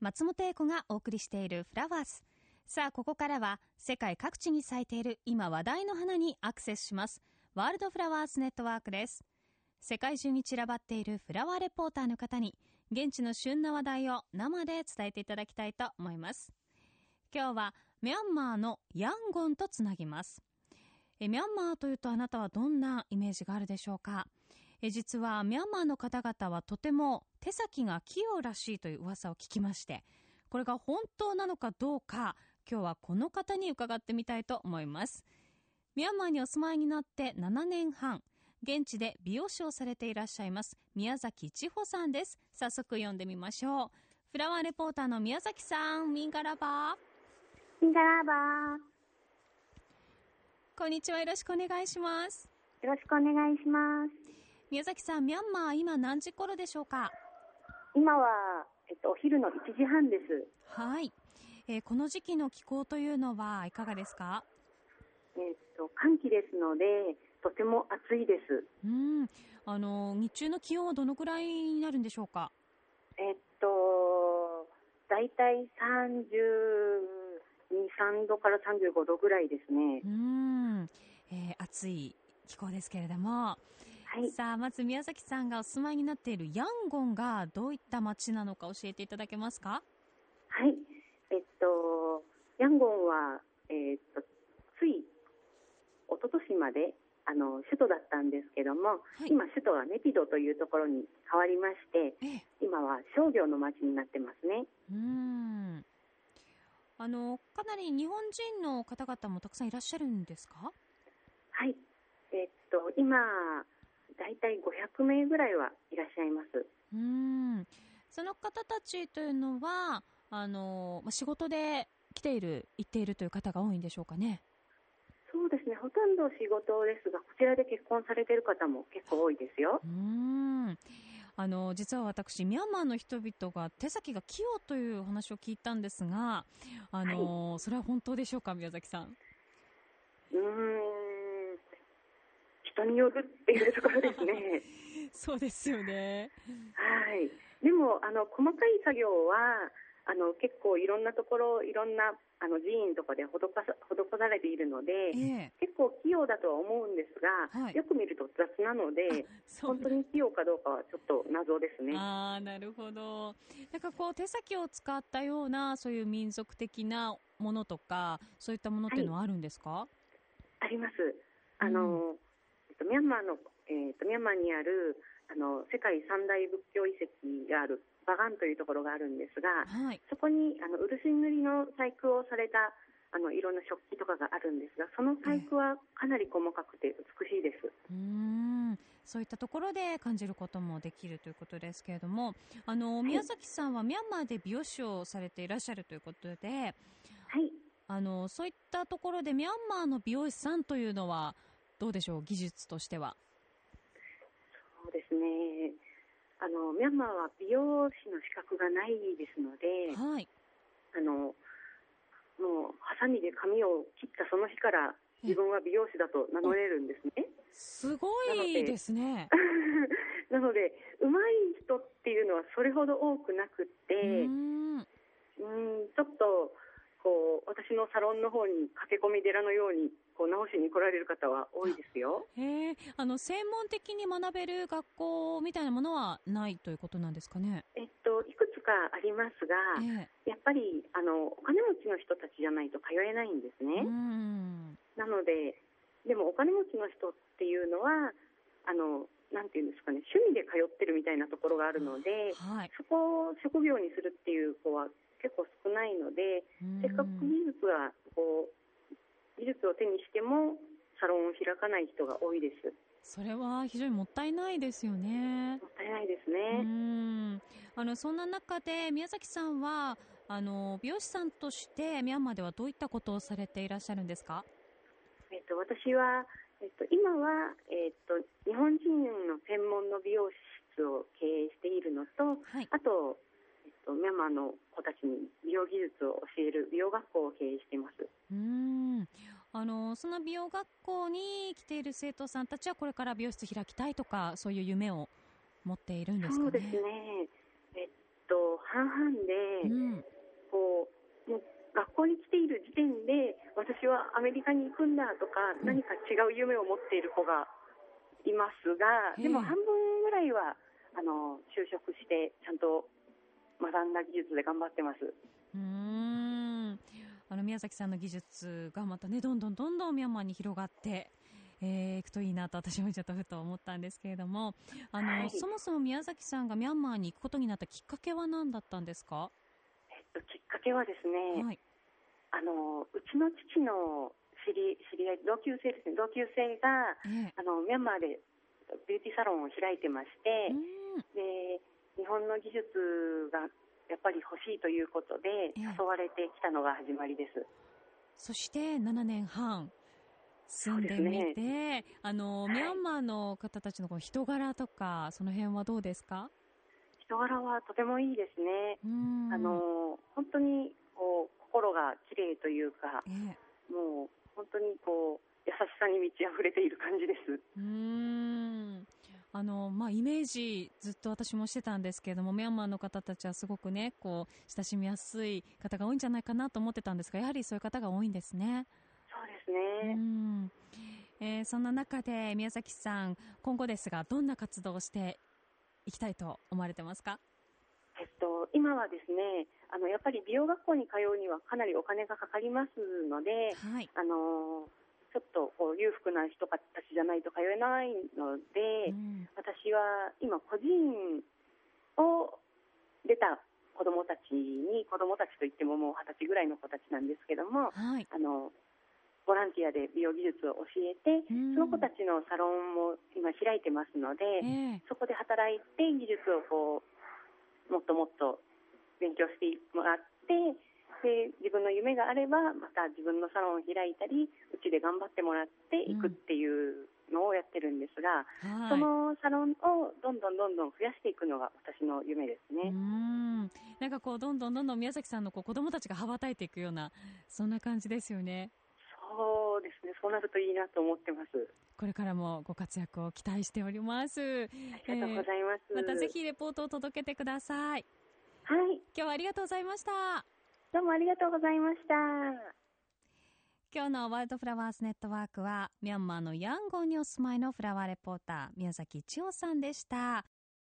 松本英子がお送りしているフラワーズ。さあ、ここからは世界各地に咲いている今話題の花にアクセスします。ワールドフラワーズネットワークです。世界中に散らばっているフラワーレポーターの方に現地の旬な話題を生で伝えていただきたいと思います。今日はミャンマーのヤンゴンとつなぎます。ミャンマーというとあなたはどんなイメージがあるでしょうか。実はミャンマーの方々はとても手先が器用らしいという噂を聞きまして、これが本当なのかどうか今日はこの方に伺ってみたいと思います。ミャンマーにお住まいになって7年半、現地で美容師をされていらっしゃいます宮崎千穂さんです。早速読んでみましょう。フラワーレポーターの宮崎さん、ミンガラバー。 ミンガラバー。 こんにちは、よろしくお願いします。 よろしくお願いします。 宮崎さん、ミャンマー今何時頃でしょうか。 今は、お昼の1時半です。 はい、この時期の気候というのはいかがですか。 寒気ですのでとても暑いです。 日中の気温はどのくらいになるんでしょうか。 だいたい32、3度から35度ぐらいですね。 暑い気候ですけれども、 はい、 さあまず宮崎さんがお住まいになっているヤンゴンがどういった街なのか教えていただけますか。 はい、ヤンゴンは、つい一昨年まで首都だったんですけども、はい、今首都はネピドというところに変わりまして、今は商業の街になってますね。 かなり日本人の方々もたくさんいらっしゃるんですか。 はい、今だいたい500名ぐらいはいらっしゃいます。 その方たちというのは仕事で行っているという方が多いんでしょうかね。 そうですね、ほとんど仕事ですが、こちらで結婚されている方も結構多いですよ。 実は私ミャンマーの人々が手先が器用というお話を聞いたんですが、それは本当でしょうか、宮崎さん。 人によるっていうところですね。 そうですよね。 はい。でも細かい作業は結構いろんなところ、いろんな寺院とかで施されているので、結構器用だとは思うんですが、よく見ると雑なので、本当に器用かどうかはちょっと謎ですね。 なるほど。なんかこう手先を使ったようなそういう民族的なものとかそういったものっていうのはあるんですか。 あります。ミャンマーにある世界三大仏教遺跡があるバガンというところがあるんですが、そこに漆塗りの細工をされたいろんな食器とかがあるんですが、その細工はかなり細かくて美しいです。 そういったところで感じることもできるということですけれども、宮崎さんはミャンマーで美容師をされていらっしゃるということで、そういったところでミャンマーの美容師さんというのはどうでしょう、技術としては。 そうですね、ミャンマーは美容師の資格がないですので、もうハサミで髪を切ったその日から自分は美容師だと名乗れるんですね。 すごいですね。 なので上手い人っていうのはそれほど多くなくって、ちょっと私のサロンの方に駆け込み寺のように直しに来られる方は多いですよ。 専門的に学べる学校みたいなものはないということなんですかね。 いくつかありますが、やっぱりお金持ちの人たちじゃないと通えないんですね。なので、でもお金持ちの人っていうのはなんていうんですかね、趣味で通ってるみたいなところがあるので、そこを職業にするっていう子は結構少ないので、せっかく技術を手にしてもサロンを開かない人が多いです。 それは非常にもったいないですよね。 もったいないですね。 そんな中で宮崎さんは美容師さんとしてミャンマーではどういったことをされていらっしゃるんですか。 私は、今は、日本人の専門の美容室を経営しているのと、あと、ミャンマーの子たちに美容技術を教える美容学校を経営しています。 その美容学校に来ている生徒さんたちはこれから美容室開きたいとかそういう夢を持っているんですかね。 そうですね、半々で、 私はアメリカに行くんだとか、何か違う夢を持っている子がいますが、でも半分ぐらいは就職してちゃんと学んだ技術で頑張ってます。 宮崎さんの技術がまたね、どんどんミャンマーに広がっていくといいなと私もちょっとふと思ったんですけれども、そもそも宮崎さんがミャンマーに行くことになったきっかけは何だったんですか？ きっかけはですね、 はい、 うちの父の知り合い、同級生ですね、同級生が、ミャンマーでビューティーサロンを開いてまして、で日本の技術がやっぱり欲しいということで誘われてきたのが始まりです。 そして7年半住んでみて、ミャンマーの方たちのこの人柄とかその辺はどうですか？ 人柄はとてもいいですね。本当に心が綺麗というか、もう本当に優しさに満ち溢れている感じです。 イメージずっと私もしてたんですけれども、ミャンマーの方たちはすごくね、親しみやすい方が多いんじゃないかなと思ってたんですが、やはりそういう方が多いんですね。 そうですね。 そんな中で宮崎さん、今後ですがどんな活動をしていきたいと思われてますか？ 今はですね、やっぱり美容学校に通うにはかなりお金がかかりますので、 はい、 ちょっと裕福な人たちじゃないと通えないので、私は今個人を出た子どもたちといってももう20歳ぐらいの子たちなんですけども、 はい、 ボランティアで美容技術を教えて、その子たちのサロンも今開いてますので、そこで働いて技術をもっともっと勉強してもらって、で自分の夢があればまた自分のサロンを開いたり、うちで頑張ってもらっていくっていうのをやってるんですが、そのサロンをどんどん増やしていくのが私の夢ですね。 なんかどんどん宮崎さんの子供たちが羽ばたいていくような、そんな感じですよね。 そうですね、そうなるといいなと思ってます。 これからもご活躍を期待しております。ありがとうございます。 またぜひレポートを届けてください。 はい。 今日はありがとうございました。 どうもありがとうございました。 今日のワールドフラワーズネットワークはミャンマーのヤンゴンにお住まいのフラワーレポーター宮崎千代さんでした。